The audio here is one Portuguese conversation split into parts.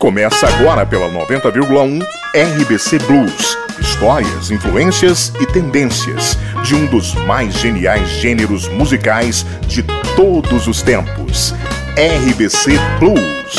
Começa agora pela 90,1 RBC Blues. Histórias, influências e tendências de um dos mais geniais gêneros musicais de todos os tempos. RBC Blues.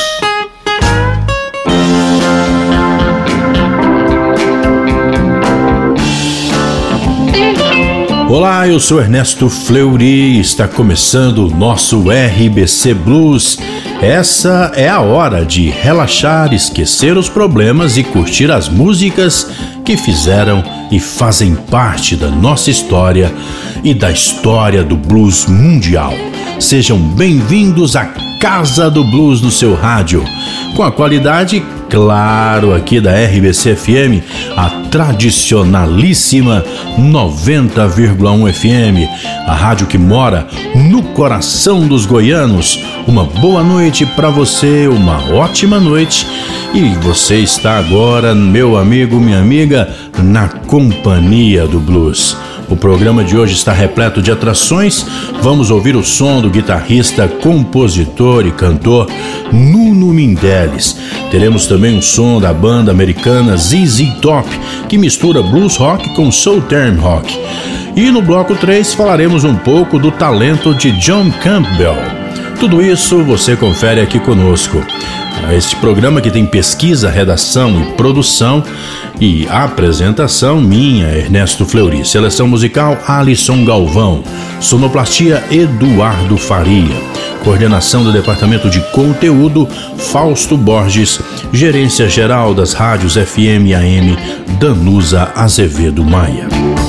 Olá, eu sou Ernesto Fleury e está começando o nosso RBC Blues. Essa é a hora de relaxar, esquecer os problemas e curtir as músicas que fizeram e fazem parte da nossa história e da história do blues mundial. Sejam bem-vindos à Casa do Blues no seu rádio, com a qualidade, claro, aqui da RBC FM, a tradicionalíssima 90,1 FM, a rádio que mora no coração dos goianos. Uma boa noite para você, uma ótima noite. E você está agora, meu amigo, minha amiga, na companhia do blues. O programa de hoje está repleto de atrações. Vamos ouvir o som do guitarrista, compositor e cantor Nuno Mindeles. Teremos também um som da banda americana ZZ Top, que mistura blues rock com southern rock. E no bloco 3 falaremos um pouco do talento de John Campbell. Tudo isso você confere aqui conosco. Este programa que tem pesquisa, redação e produção e apresentação minha, Ernesto Fleury. Seleção musical, Alisson Galvão. Sonoplastia, Eduardo Faria. Coordenação do Departamento de Conteúdo, Fausto Borges. Gerência geral das rádios FM e AM, Danusa Azevedo Maia.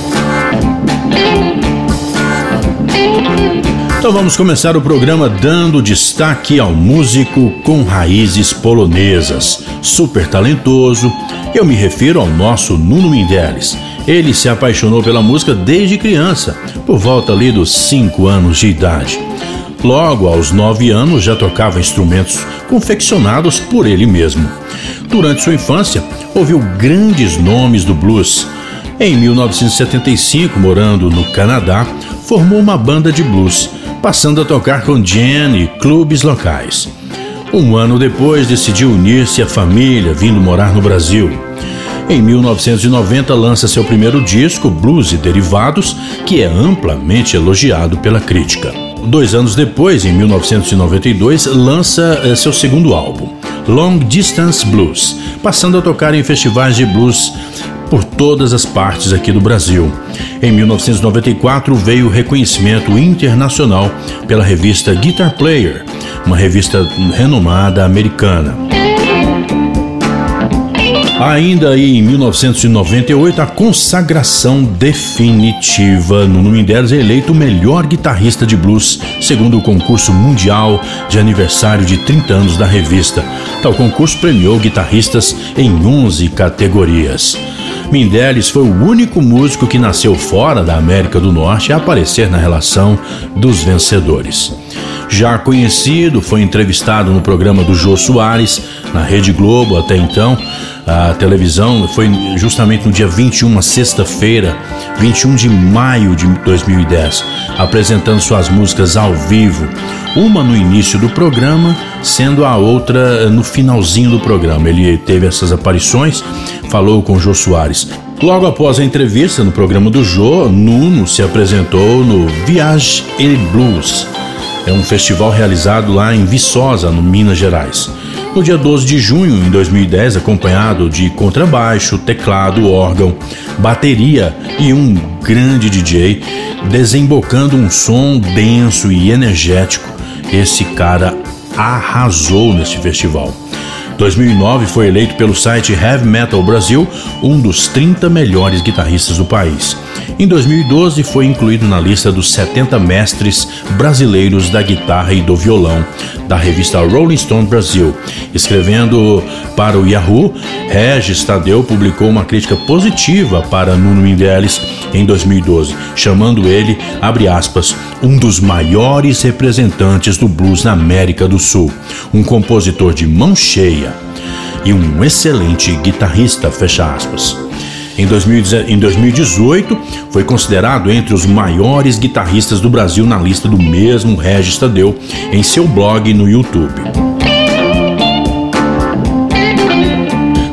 Então vamos começar o programa dando destaque ao músico com raízes polonesas, super talentoso. Eu me refiro ao nosso Nuno Mindeles. Ele se apaixonou pela música desde criança, por volta ali dos 5 anos de idade. Logo, aos 9 anos, já tocava instrumentos confeccionados por ele mesmo. Durante sua infância, ouviu grandes nomes do blues. Em 1975, morando no Canadá, formou uma banda de blues, passando a tocar com Jen e clubes locais. Um ano depois, decidiu unir-se à família, vindo morar no Brasil. Em 1990, lança seu primeiro disco, Blues e Derivados, que é amplamente elogiado pela crítica. 2 anos depois, em 1992, lança seu segundo álbum, Long Distance Blues, passando a tocar em festivais de blues por todas as partes aqui do Brasil. Em 1994 veio o reconhecimento internacional pela revista Guitar Player, uma revista renomada americana. Ainda aí em 1998, a consagração definitiva. Nuno Mindeles é eleito o melhor guitarrista de blues, segundo o concurso mundial de aniversário de 30 anos da revista. Tal concurso premiou guitarristas em 11 categorias. Mindeles foi o único músico que nasceu fora da América do Norte a aparecer na relação dos vencedores. Já conhecido, foi entrevistado no programa do Jô Soares, na Rede Globo até então. A televisão foi justamente no dia 21, sexta-feira, 21 de maio de 2010, apresentando suas músicas ao vivo. Uma no início do programa, sendo a outra no finalzinho do programa. Ele teve essas aparições, falou com o Jô Soares. Logo após a entrevista no programa do Jô, Nuno se apresentou no Viage et Blues. É um festival realizado lá em Viçosa, no Minas Gerais. No dia 12 de junho, em 2010, acompanhado de contrabaixo, teclado, órgão, bateria e um grande DJ, desembocando um som denso e energético. Esse cara arrasou neste festival. 2009 foi eleito pelo site Heavy Metal Brasil um dos 30 melhores guitarristas do país. Em 2012 foi incluído na lista dos 70 mestres brasileiros da guitarra e do violão da revista Rolling Stone Brasil. Escrevendo para o Yahoo, Regis Tadeu publicou uma crítica positiva para Nuno Mindeles em 2012, chamando ele, abre aspas, um dos maiores representantes do blues na América do Sul, um compositor de mão cheia e um excelente guitarrista, fecha aspas. Em 2018, foi considerado entre os maiores guitarristas do Brasil na lista do mesmo Regis Tadeu em seu blog no YouTube.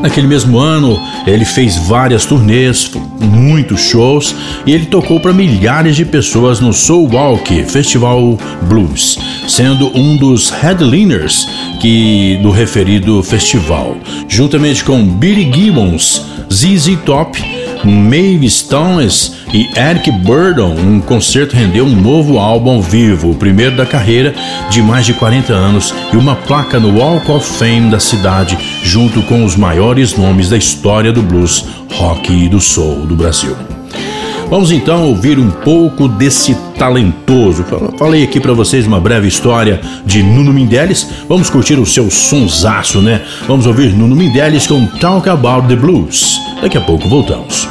Naquele mesmo ano, ele fez várias turnês, muitos shows, e ele tocou para milhares de pessoas no Soul Walk Festival Blues, sendo um dos headliners do referido festival, juntamente com Billy Gibbons, ZZ Top, Mavis Stones e Eric Burdon. Um concerto rendeu um novo álbum ao vivo, o primeiro da carreira, de mais de 40 anos, e uma placa no Walk of Fame da cidade, junto com os maiores nomes da história do blues, rock e do soul do Brasil. Vamos então ouvir um pouco desse talentoso. Falei aqui pra vocês uma breve história de Nuno Mindeles. Vamos curtir o seu sonsaço, né? Vamos ouvir Nuno Mindeles com Talk About the Blues. Daqui a pouco voltamos.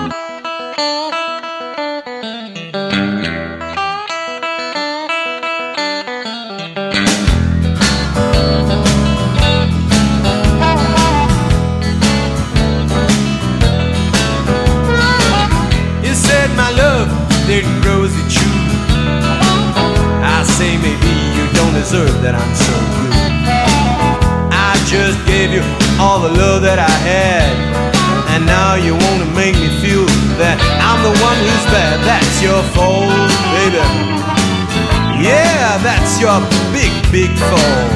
That I'm so good. I just gave you all the love that I had, and now you wanna make me feel that I'm the one who's bad. That's your fault, baby. Yeah, that's your big, big fault.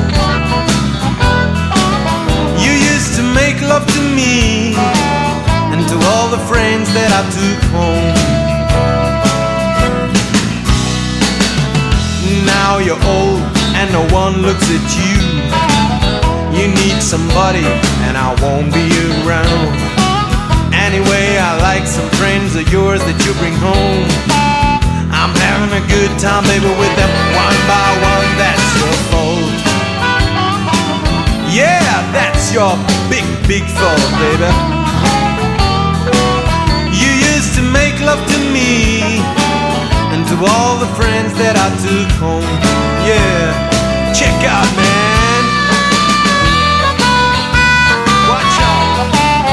You used to make love to me and to all the friends that I took home. Now you're old and no one looks at you. You need somebody and I won't be around. Anyway, I like some friends of yours that you bring home. I'm having a good time, baby, with them one by one. That's your fault. Yeah, that's your big, big fault, baby. You used to make love to me and to all the friends that I took home. Yeah. Check out, man. Watch out.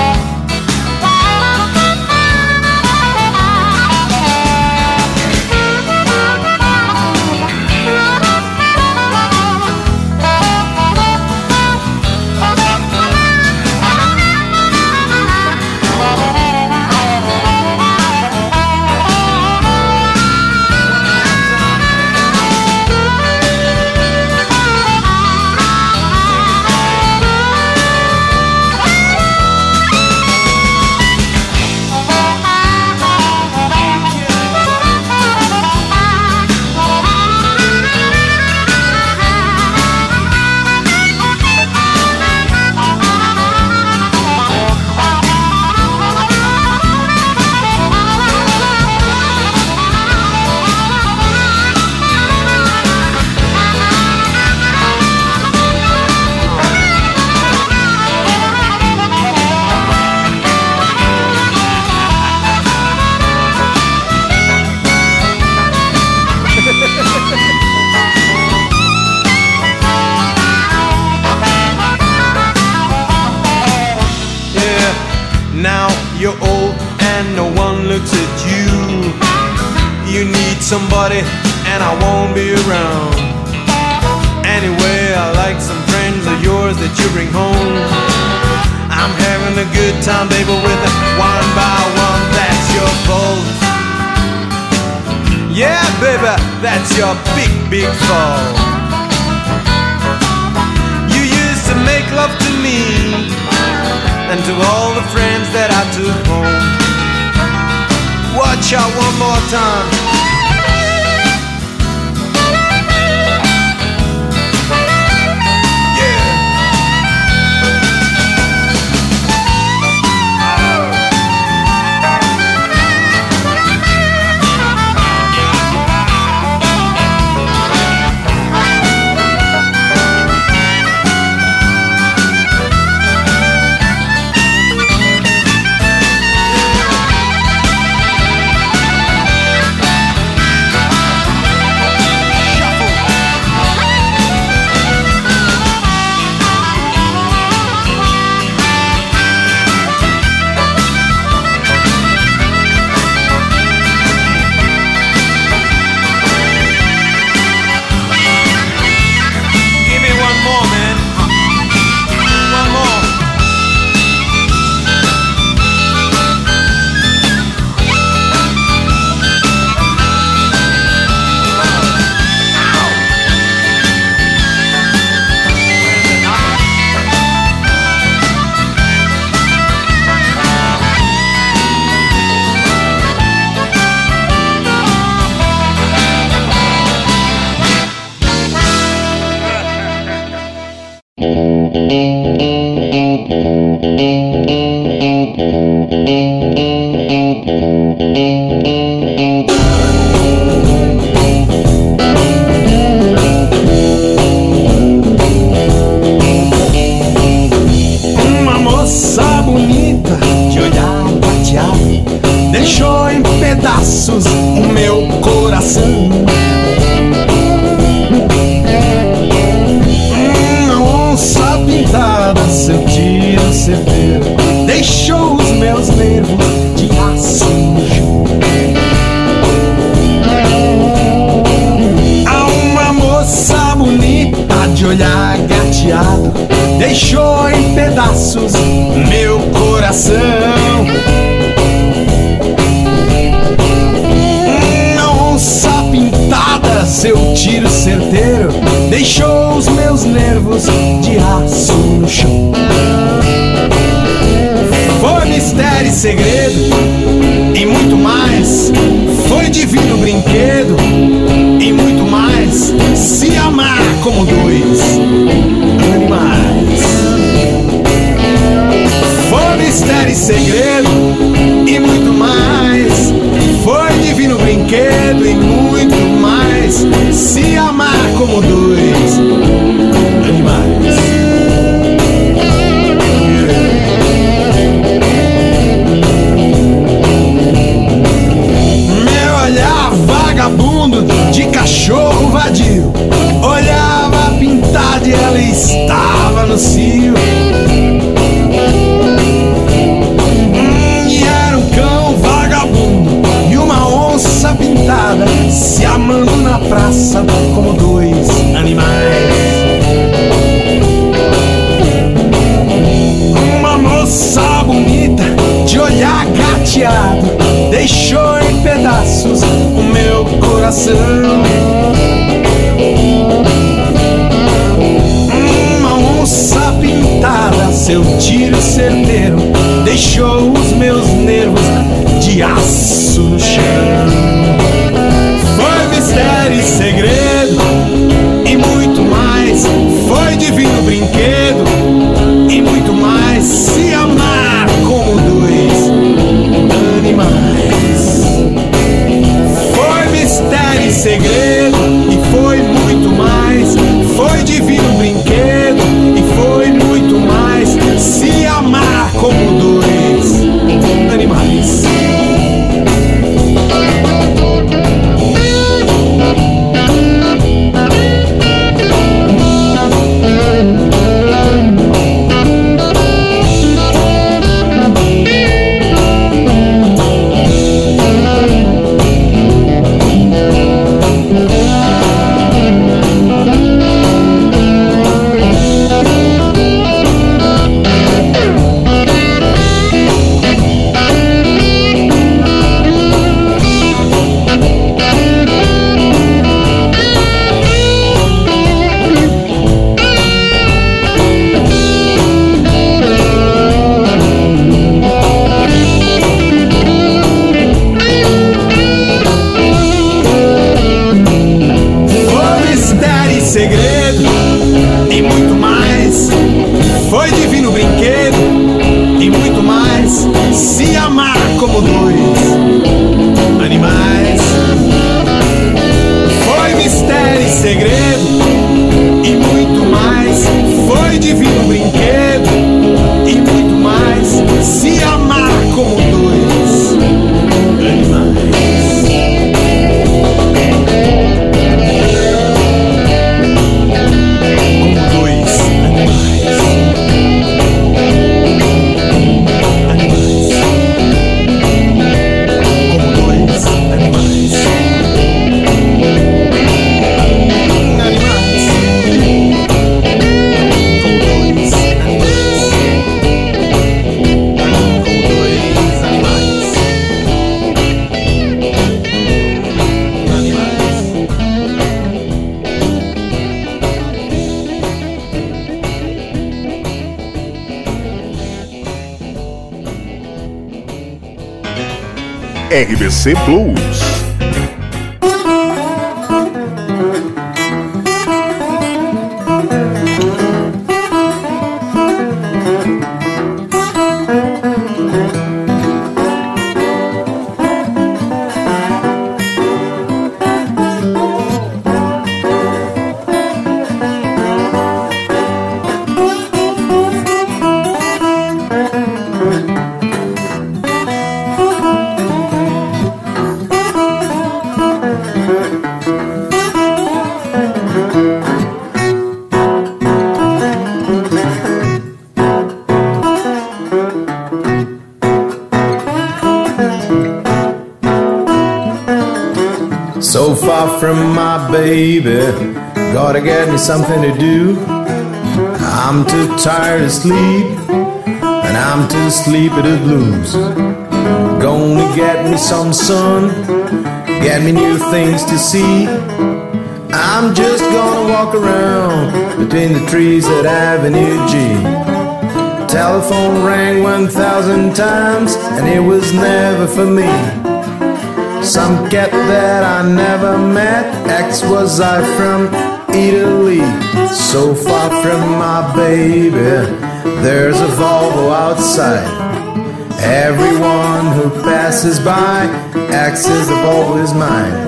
Somebody and I won't be around. Anyway, I like some friends of yours that you bring home. I'm having a good time, baby, with them one by one. That's your fault. Yeah, baby, that's your big, big fault. You used to make love to me and to all the friends that I took home. Watch out one more time. deixou os meus nervos de aço no chão. Há uma moça bonita de olhar gateado, deixou em pedaços meu coração. Uma onça pintada, seu tiro certeiro, deixou os meus nervos de aço no chão. Foi mistério e segredo e muito mais. Foi divino brinquedo e muito mais. Se amar como dois animais. Foi mistério e segredo e muito mais. Foi divino brinquedo e muito mais. Se amar como dois animais. Meu olhar vagabundo de cachorro vadio olhava pintada e ela estava no cio. E era um cão vagabundo e uma onça pintada se amando na praça como dois animais. Uma moça bonita de olhar gateado deixou em pedaços o meu coração. Uma onça pintada, seu tiro certeiro, deixou os meus nervos de aço no chão. Foi mistério e segredo e muito mais. Foi divino brinquedo e muito mais. Se amar como dois animais. Foi mistério e segredo e foi muito mais. Foi divino brinquedo e foi muito mais. Se amar como dois animais. RBC Blues. from my baby. Gotta get me something to do. I'm too tired to sleep, and I'm too sleepy to blues. Gonna get me some sun, get me new things to see. I'm just gonna walk around between the trees at Avenue G. Telephone rang 1,000 times, and it was never for me. Some cat that I never met, ex was I from Italy. So far from my baby, there's a Volvo outside. Everyone who passes by acts as the Volvo is mine.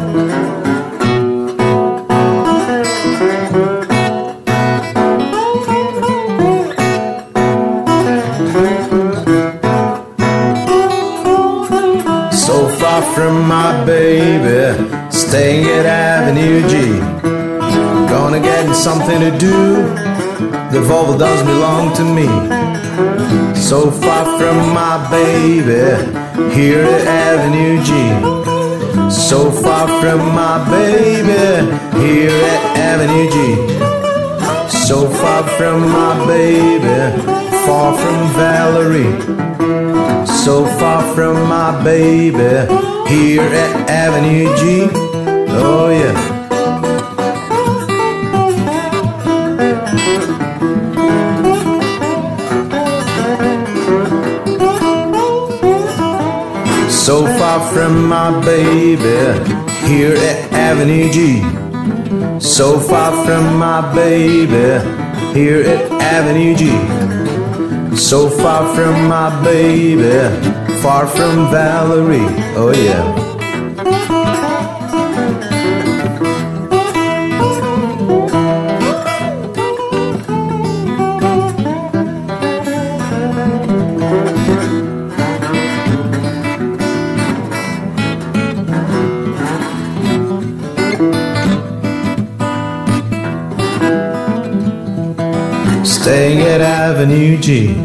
So far from my baby, staying at Avenue G. Gonna get me something to do, the Volvo doesn't belong to me. So far from my baby, here at Avenue G. So far from my baby, here at Avenue G. So far from my baby, far from Valerie. So far from my baby, here at Avenue G. Oh yeah. So far from my baby, here at Avenue G. So far from my baby, here at Avenue G. So far from my baby, far from Valerie, oh yeah. Staying at Avenue G.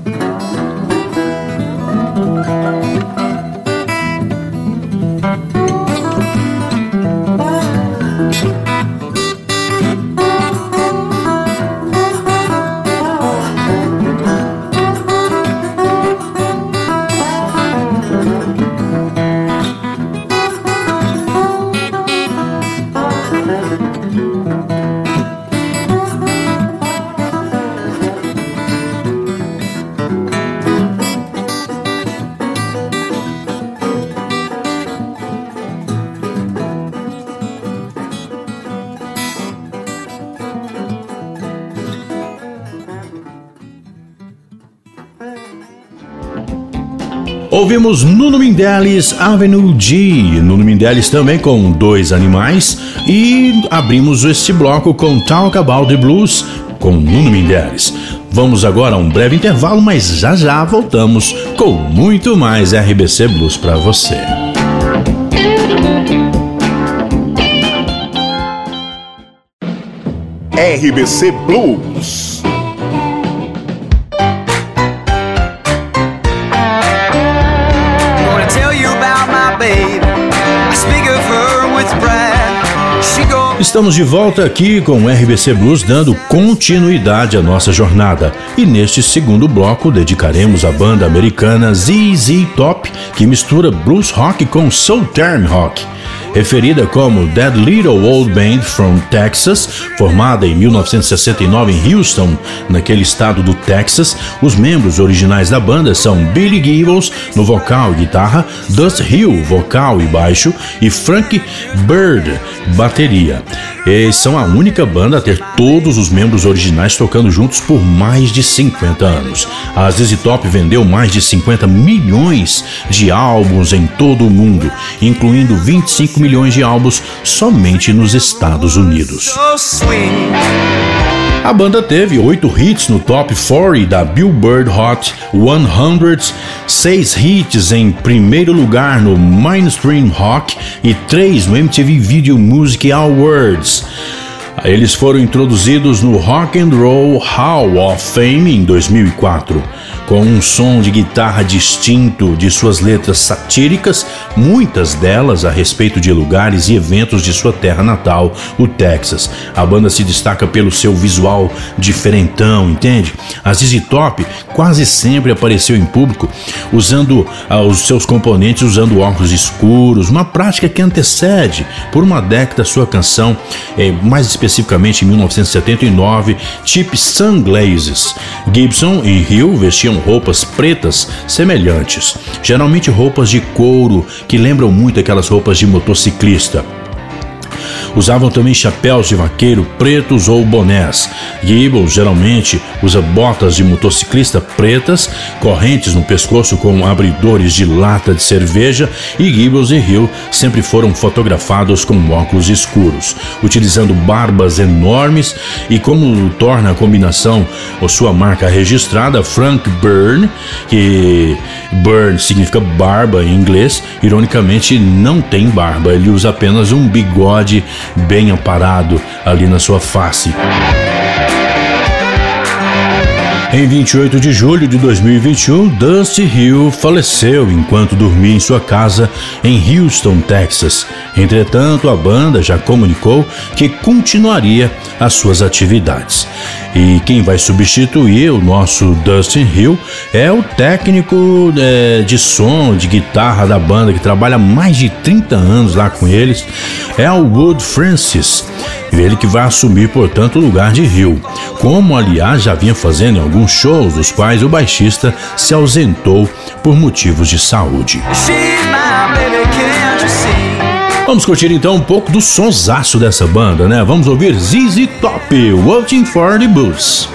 Ouvimos Nuno Mindeles, Avenue G, Nuno Mindeles também com Dois Animais, e abrimos este bloco com Talk About the Blues com Nuno Mindeles. Vamos agora a um breve intervalo, mas já já voltamos com muito mais RBC Blues para você. RBC Blues. Estamos de volta aqui com o RBC Blues, dando continuidade à nossa jornada. E neste segundo bloco dedicaremos à banda americana ZZ Top, que mistura blues rock com Southern rock. Referida como That Little Old Band from Texas, formada em 1969 em Houston, naquele estado do Texas, os membros originais da banda são Billy Gibbons no vocal e guitarra, Dust Hill, vocal e baixo, e Frank Bird, bateria. Eles são a única banda a ter todos os membros originais tocando juntos por mais de 50 anos. A ZZ Top vendeu mais de 50 milhões de álbuns em todo o mundo, incluindo 25 milhões de álbuns somente nos Estados Unidos. A banda teve 8 hits no Top 40 da Billboard Hot 100, 6 hits em primeiro lugar no Mainstream Rock e 3 no MTV Video Music Awards. Eles foram introduzidos no Rock and Roll Hall of Fame em 2004, com um som de guitarra distinto de suas letras satíricas, muitas delas a respeito de lugares e eventos de sua terra natal, o Texas. A banda se destaca pelo seu visual diferentão, entende? A ZZ Top quase sempre apareceu em público usando os seus componentes usando óculos escuros, uma prática que antecede por uma década sua canção, mais especificamente em 1979, Cheap Sunglasses. Gibson e Hill vestiam roupas pretas semelhantes, geralmente roupas de couro que lembram muito aquelas roupas de motociclista. Usavam também chapéus de vaqueiro pretos ou bonés. Gibbons geralmente usa botas de motociclista pretas, correntes no pescoço com abridores de lata de cerveja, e Gibbons e Hill sempre foram fotografados com óculos escuros, utilizando barbas enormes, e como torna a combinação ou sua marca registrada, Frank Byrne, que Byrne significa barba em inglês, ironicamente não tem barba, ele usa apenas um bigode bem aparado ali na sua face. Em 28 de julho de 2021, Dusty Hill faleceu enquanto dormia em sua casa em Houston, Texas. Entretanto, a banda já comunicou que continuaria as suas atividades. E quem vai substituir o nosso Dusty Hill é o técnico de som, de guitarra da banda, que trabalha há mais de 30 anos lá com eles, é o Wood Francis. Ele que vai assumir, portanto, o lugar de Hill, como aliás já vinha fazendo em alguns shows, dos quais o baixista se ausentou por motivos de saúde. Vamos curtir então um pouco do sonsaço dessa banda, né? Vamos ouvir ZZ Top, Waiting for the Bus.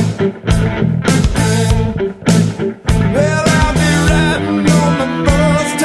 Well, I'll be riding on the bus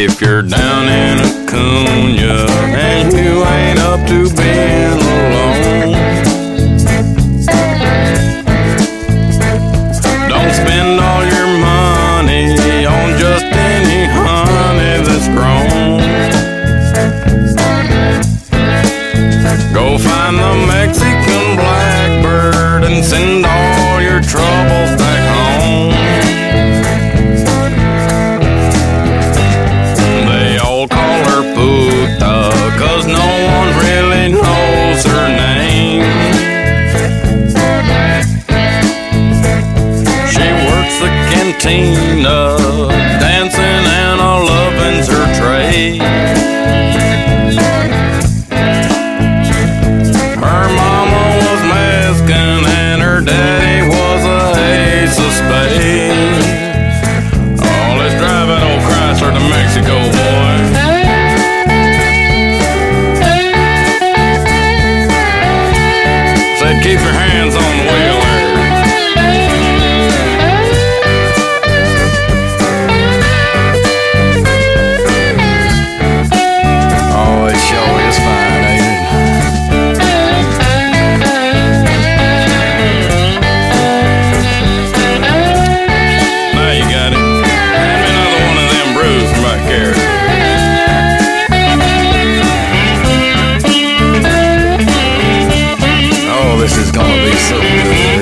if you're down in Acuna and you ain't up to being alone. Don't spend all your money on just any honey that's grown. Go find the Mexican blackbird and send all your troubles back home. They all call her Puta, 'cause no one really knows her name. She works the cantina, dancing and a lovin's her trade. Her mama was Mexican and her daddy was a ace of spades. Oh, let's drive that old Chrysler to Mexico, boy. Said keep your hands on the wheel there. Oh, it sure is fine, ain't it? Now you got it. Hand me another one of them brews from back there. Oh, this is gonna be so good.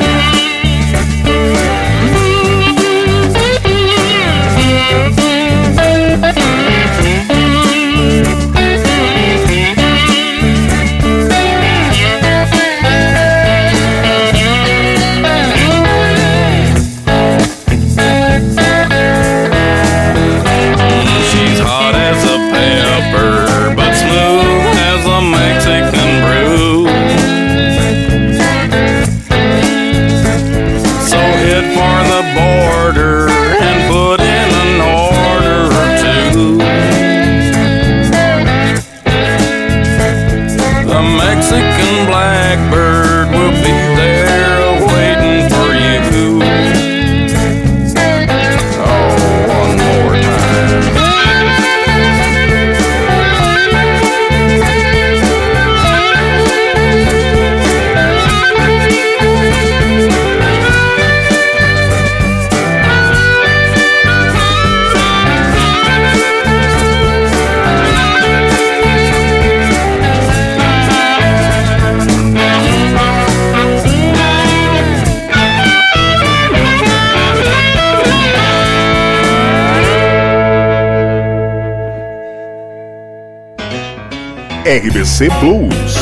She's hot as a pepper, but smooth as a Mexican brew. So head for the border and put in an order or two. The Mexican blackbird will be there waiting for you. Oh, one more time. RBC Blues.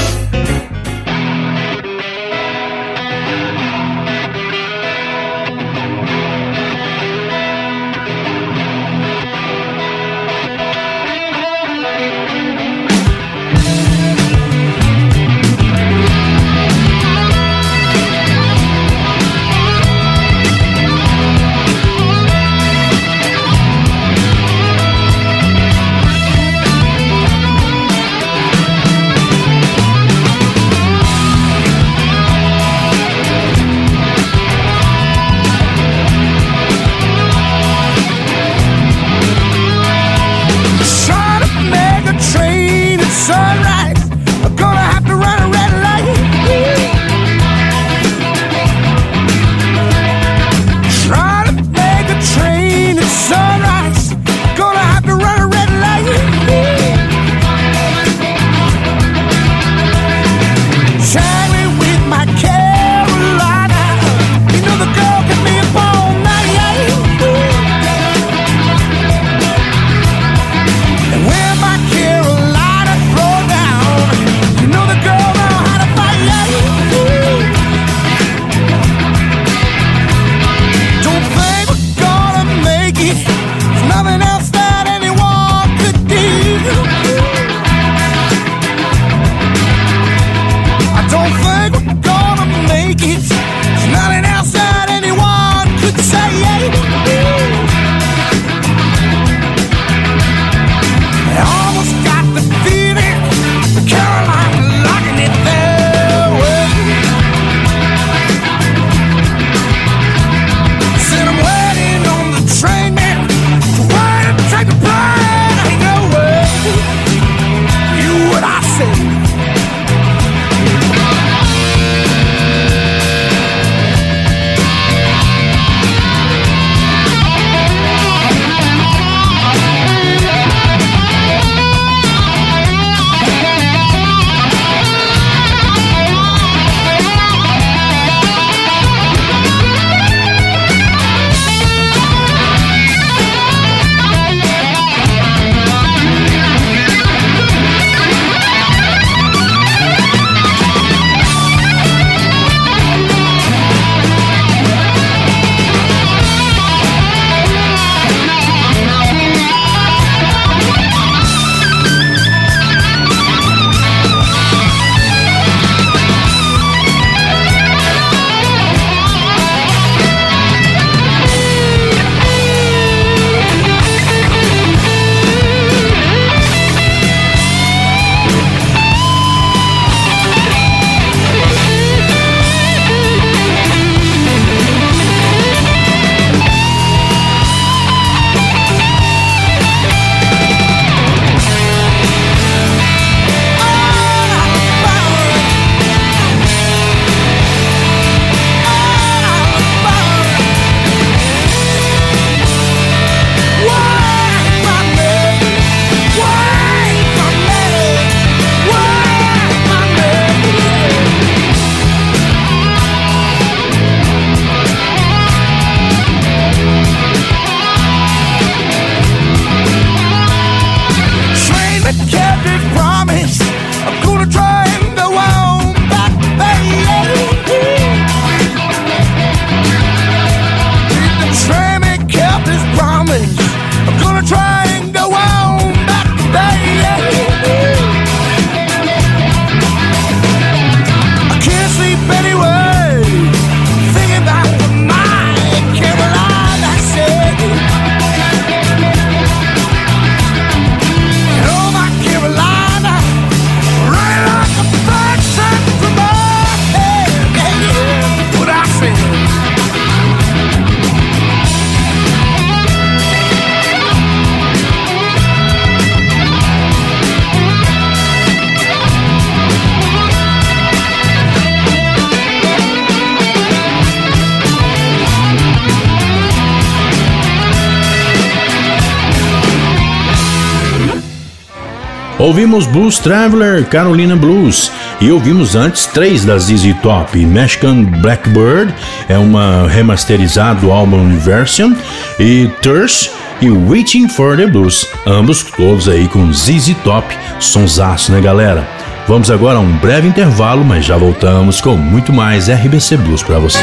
Ouvimos Blues Traveler, Carolina Blues, e ouvimos antes 3 da ZZ Top. Mexican Blackbird é uma remasterizada do álbum Version, e Thirst e Waiting for the Blues, ambos todos aí com ZZ Top, sonsaço, né, galera? Vamos agora a um breve intervalo, mas já voltamos com muito mais RBC Blues para você.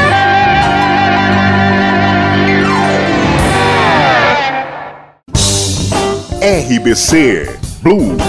RBC Blues.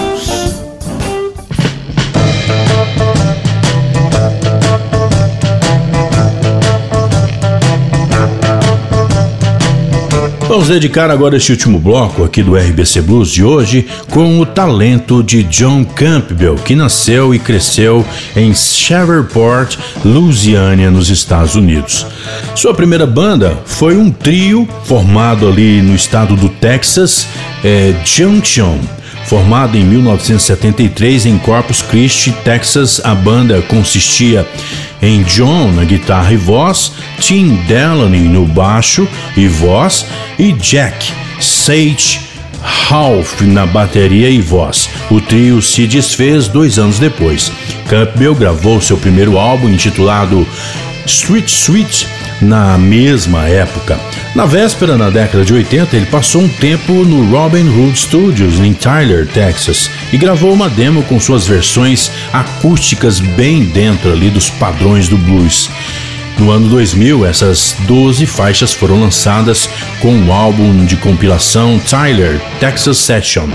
Vamos dedicar agora este último bloco aqui do RBC Blues de hoje com o talento de John Campbell, que nasceu e cresceu em Shreveport, Louisiana, nos Estados Unidos. Sua primeira banda foi um trio formado ali no estado do Texas, Junction. Formada em 1973 em Corpus Christi, Texas, a banda consistia em John na guitarra e voz, Tim Delaney no baixo e voz e Jack Sage Half na bateria e voz. O trio se desfez 2 anos depois. Campbell gravou seu primeiro álbum intitulado Street Sweet na mesma época. Na véspera, na década de 80, ele passou um tempo no Robin Hood Studios em Tyler, Texas, e gravou uma demo com suas versões acústicas bem dentro ali dos padrões do blues. No ano 2000, essas 12 faixas foram lançadas com o álbum de compilação Tyler Texas Session.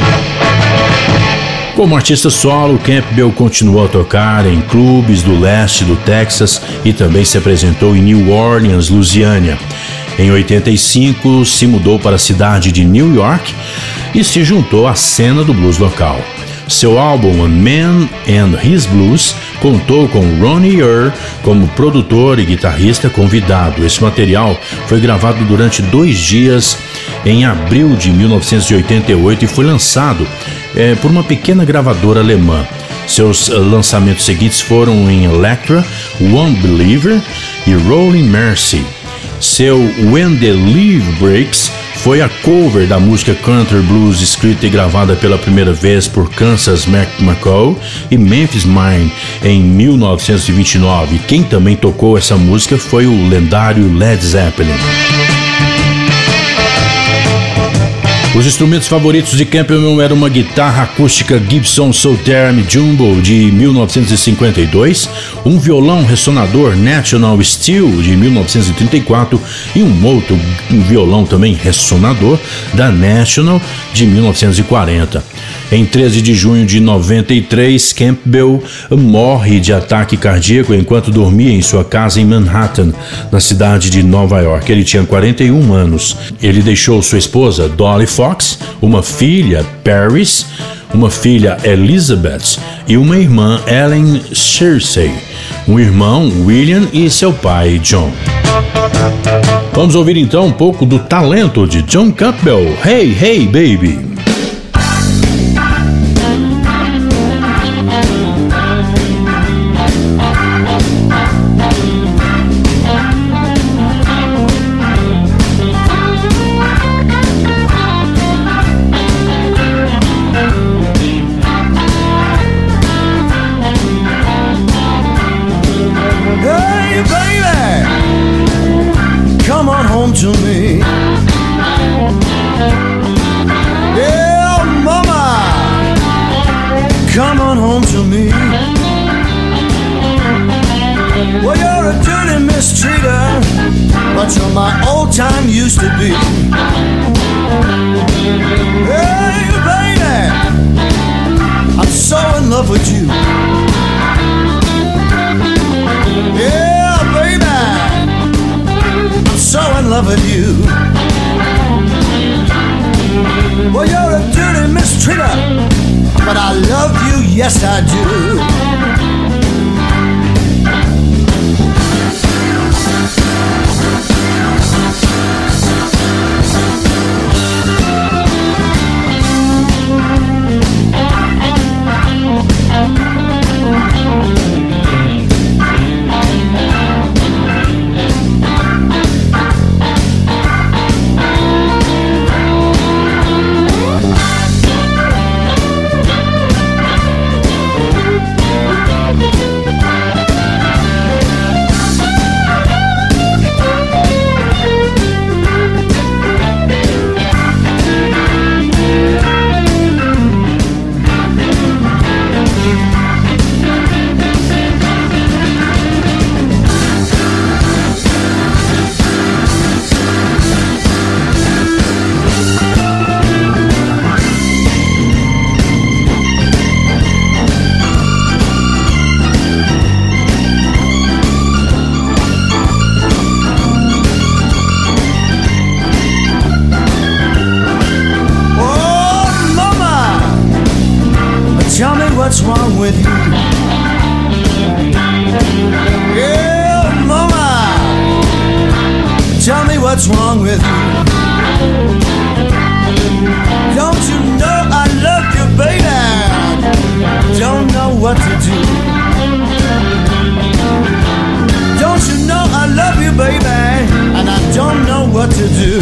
Como artista solo, Campbell continuou a tocar em clubes do leste do Texas e também se apresentou em New Orleans, Louisiana. Em 85, se mudou para a cidade de New York e se juntou à cena do blues local. Seu álbum A Man and His Blues contou com Ronnie Earl como produtor e guitarrista convidado. Esse material foi gravado durante 2 dias em abril de 1988 e foi lançado por uma pequena gravadora alemã. Seus lançamentos seguintes foram em Elektra, One Believer e Rolling Mercy. Seu When the Leaf Breaks foi a cover da música Country Blues, escrita e gravada pela primeira vez por Kansas McCall e Memphis Mine em 1929. Quem também tocou essa música foi o lendário Led Zeppelin. Os instrumentos favoritos de Campbell eram uma guitarra acústica Gibson Southern Jumbo de 1952, um violão ressonador National Steel de 1934 e um outro violão também ressonador da National de 1940. Em 13 de junho de 93, Campbell morre de ataque cardíaco enquanto dormia em sua casa em Manhattan, na cidade de Nova York. Ele tinha 41 anos. Ele deixou sua esposa, Dolly Fox, uma filha, Paris, uma filha, Elizabeth, e uma irmã, Ellen Searcy, um irmão, William, e seu pai, John. Vamos ouvir então um pouco do talento de John Campbell. Hey, hey, baby! To me, yeah, mama, come on home to me. Well, you're a dirty mistreater, but you're my old time used to be. Hey, baby, I'm so in love with you. Yeah, baby, so in love with you. Well, you're a dirty mistreater, but I love you, yes I do. what's wrong with you. Don't you know I love you, baby? Don't know what to do. Don't you know I love you, baby? And I don't know what to do.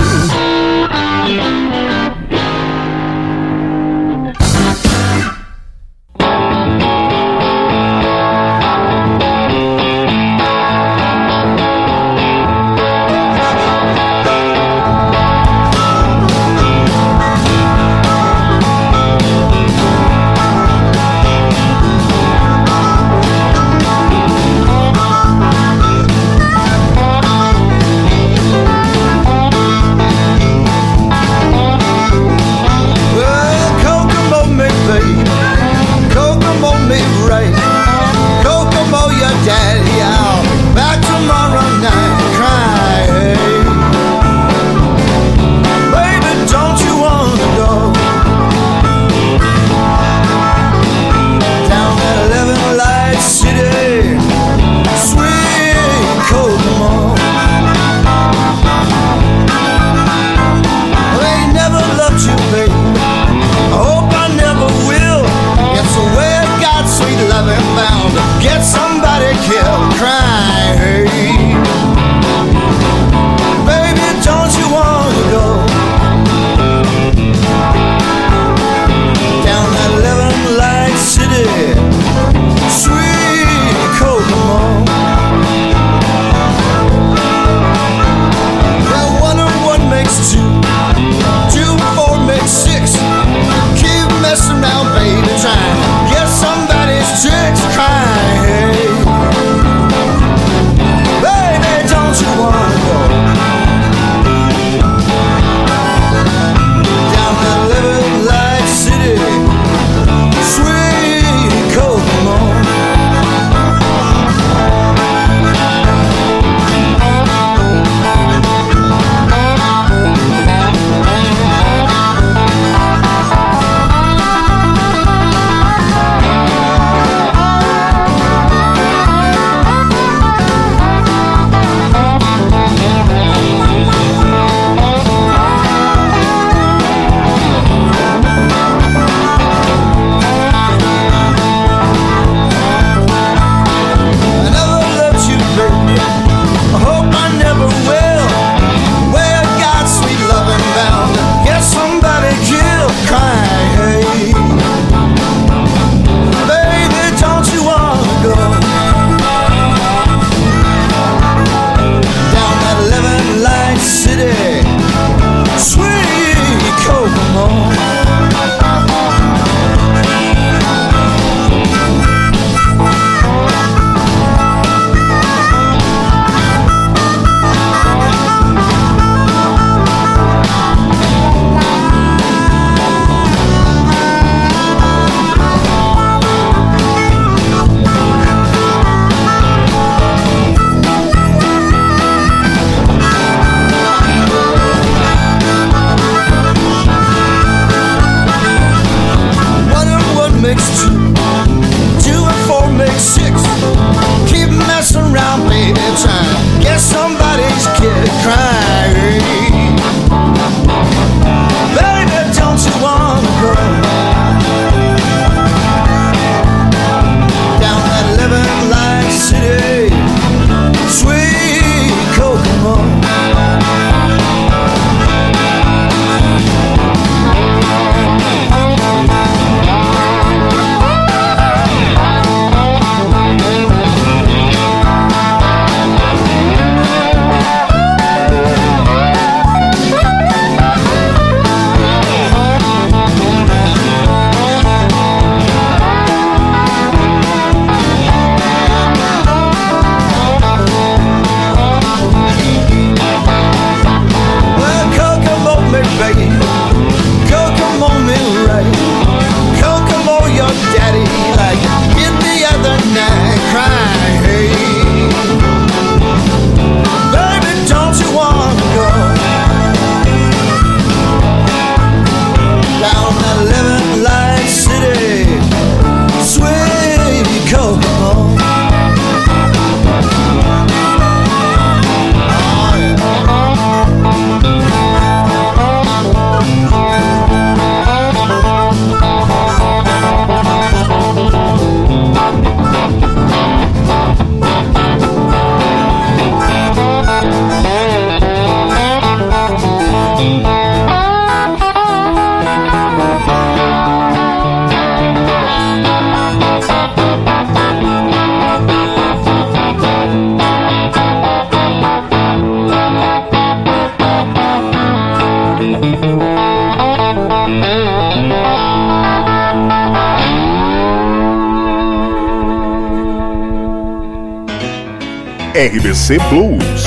RBC Blues.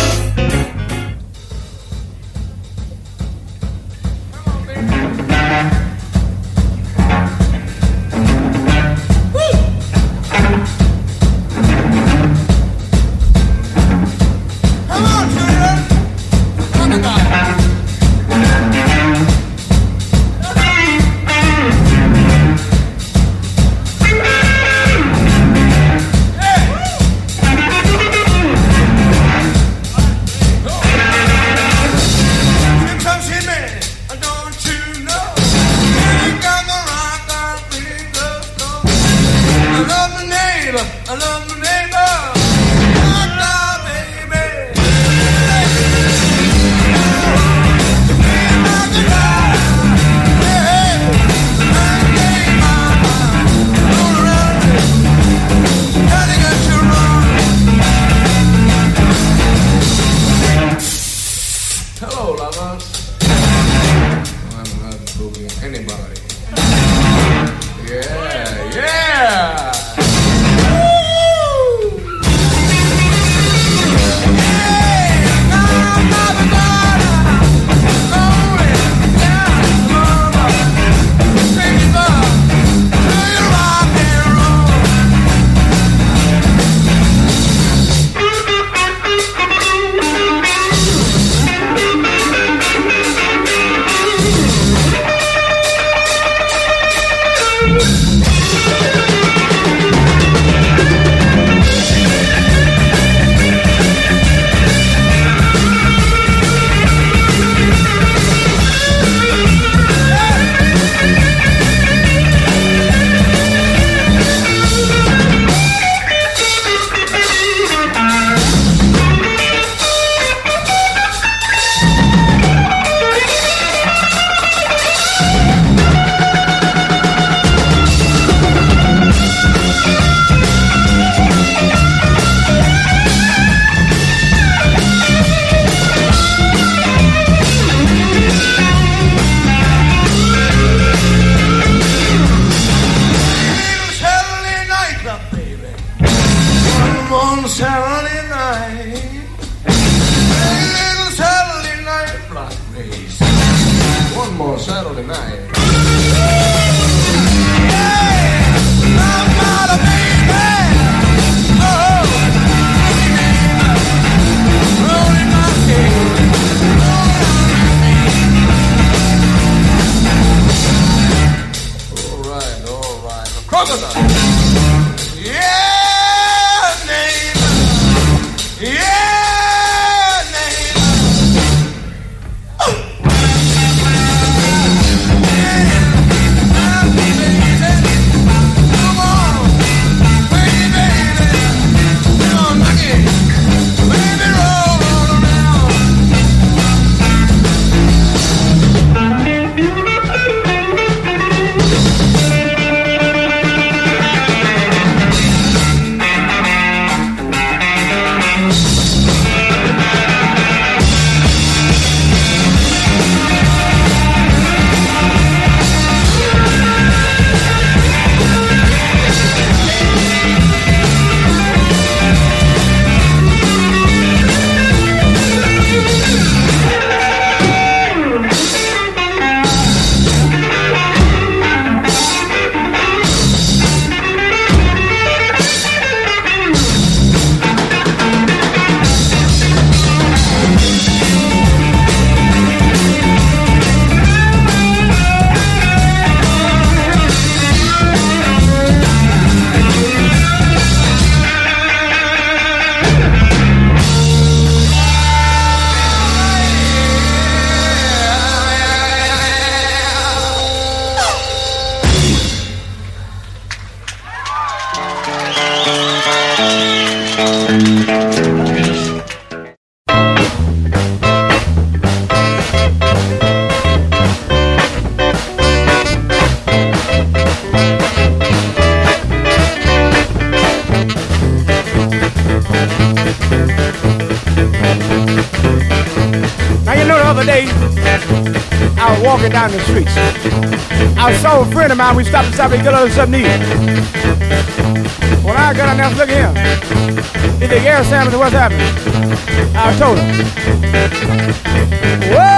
Yeah, day, I was walking down the streets. I saw a friend of mine. We stopped and get a little something to eat. When I got on there, look at him. He said, Gary Samuels, what's happening? I told him. Whoa!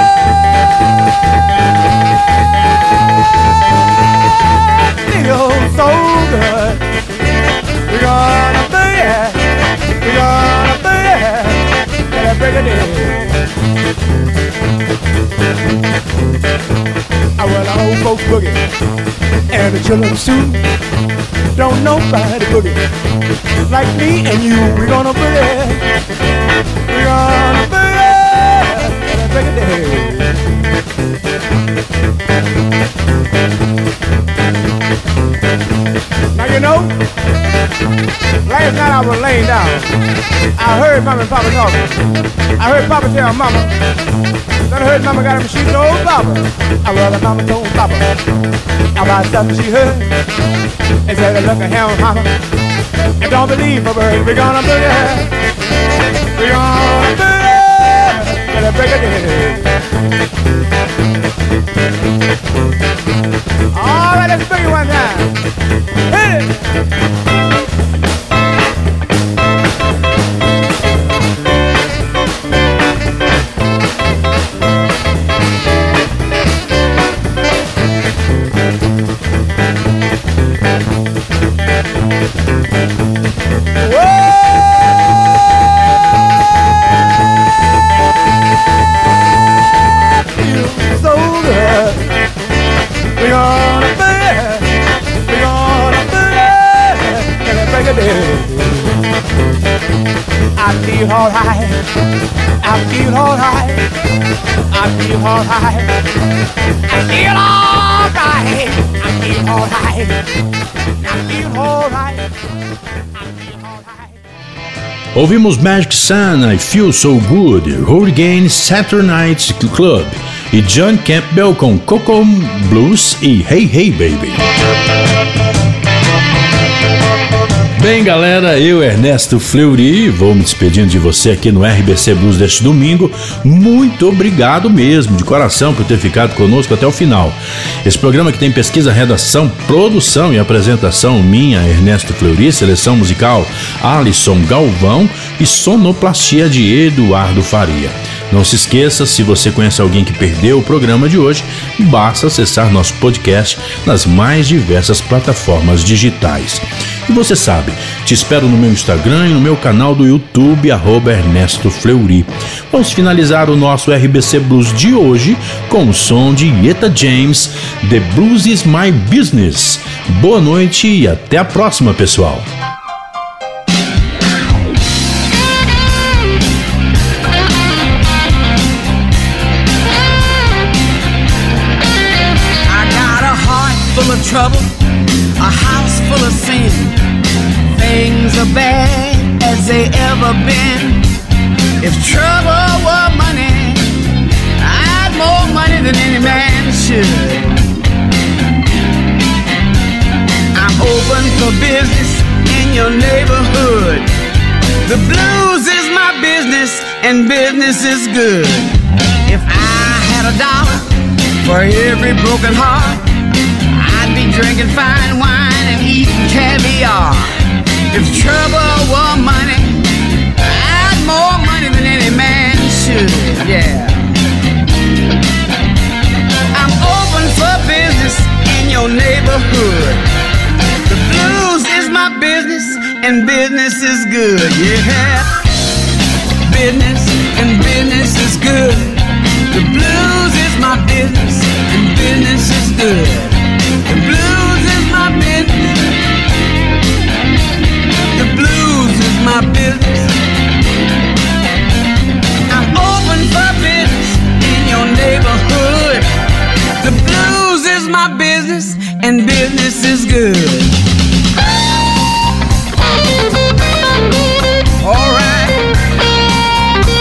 Feels so good. We're gonna boogie. We're gonna boogie. Till the break of day. Well, the old folks boogie and the children too. Don't nobody boogie like me and you. We're gonna boogie. We're gonna boogie till the break of day. Now you know, last night I was laying down. I heard Mama and Papa talking. I heard Papa tell Mama. Then I heard Mama got him shooting old Papa. I well, Mama told Papa about something she heard. And said, look at him, Mama, and don't believe a word. We're gonna boogie. We're gonna boogie till the break of day. All right, let's boogie one time. Hit it. I feel alright. I feel alright. I feel alright. I feel alright. I feel alright. I feel alright. I feel alright. Ouvimos Magic Sun, I Feel So Good, Hurricane, Saturday Night Club e John Campbell com Coco Blues e Hey Hey Baby. Bem, galera, eu, Ernesto Fleury, vou me despedindo de você aqui no RBC Blues deste domingo. Muito obrigado mesmo, de coração, por ter ficado conosco até o final. Esse programa que tem pesquisa, redação, produção e apresentação minha, Ernesto Fleury, seleção musical Alisson Galvão e sonoplastia de Eduardo Faria. Não se esqueça, se você conhece alguém que perdeu o programa de hoje, basta acessar nosso podcast nas mais diversas plataformas digitais. E você sabe, te espero no meu Instagram e no meu canal do YouTube, @Ernesto Fleury. Vamos finalizar o nosso RBC Blues de hoje com o som de Etta James, The Blues Is My Business. Boa noite e até a próxima, pessoal. Full of trouble, a house full of sin. Things are bad as they ever been. If trouble were money, I'd more money than any man should. I'm open for business in your neighborhood. The blues is my business and business is good. If I had $1 for every broken heart, I'd be drinking fine wine and eating caviar. If trouble were money, I'd more money than any man should, yeah. I'm open for business in your neighborhood. The blues is my business and business is good, yeah. Business and business is good. The blues is my business and business is good. The blues is my business. The blues is my business. I'm open for business in your neighborhood. The blues is my business and business is good. All right.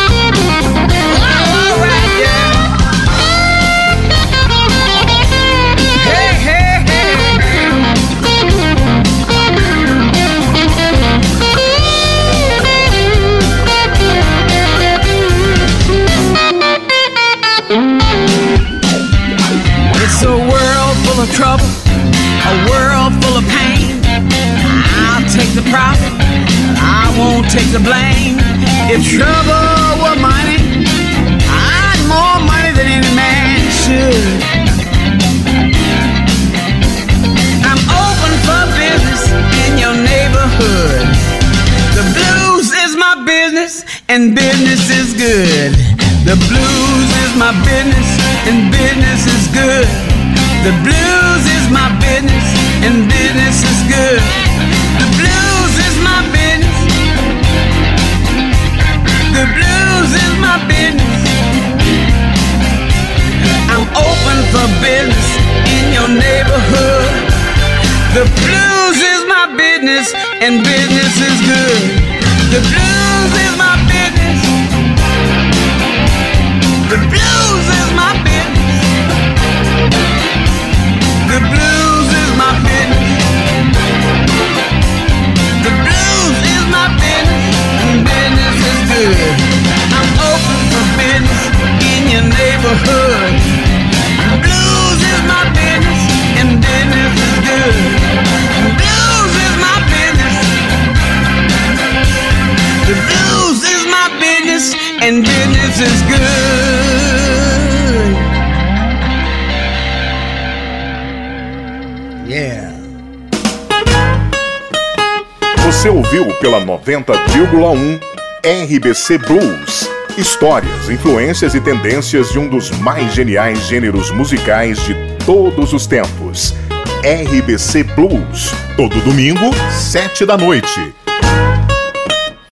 take the blame. If trouble were money, I'd more money than any man should. I'm open for business in your neighborhood. The blues is my business and business is good. The blues is my business and business is good. The blues is my business and business is good. The blues is my business. The blues is my business. I'm open for business in your neighborhood. The blues is my business and business is good. The blues is my business. The blues is my business. The blues is my business. The blues is my business and business is good. I'm open for business in your neighborhood. The blues is my business and business is good. The blues is my business. The blues is my business and business is good. Yeah. Você ouviu pela 90,1 RBC Blues. Histórias, influências e tendências de um dos mais geniais gêneros musicais de todos os tempos. RBC Blues. Todo domingo, 7 da noite.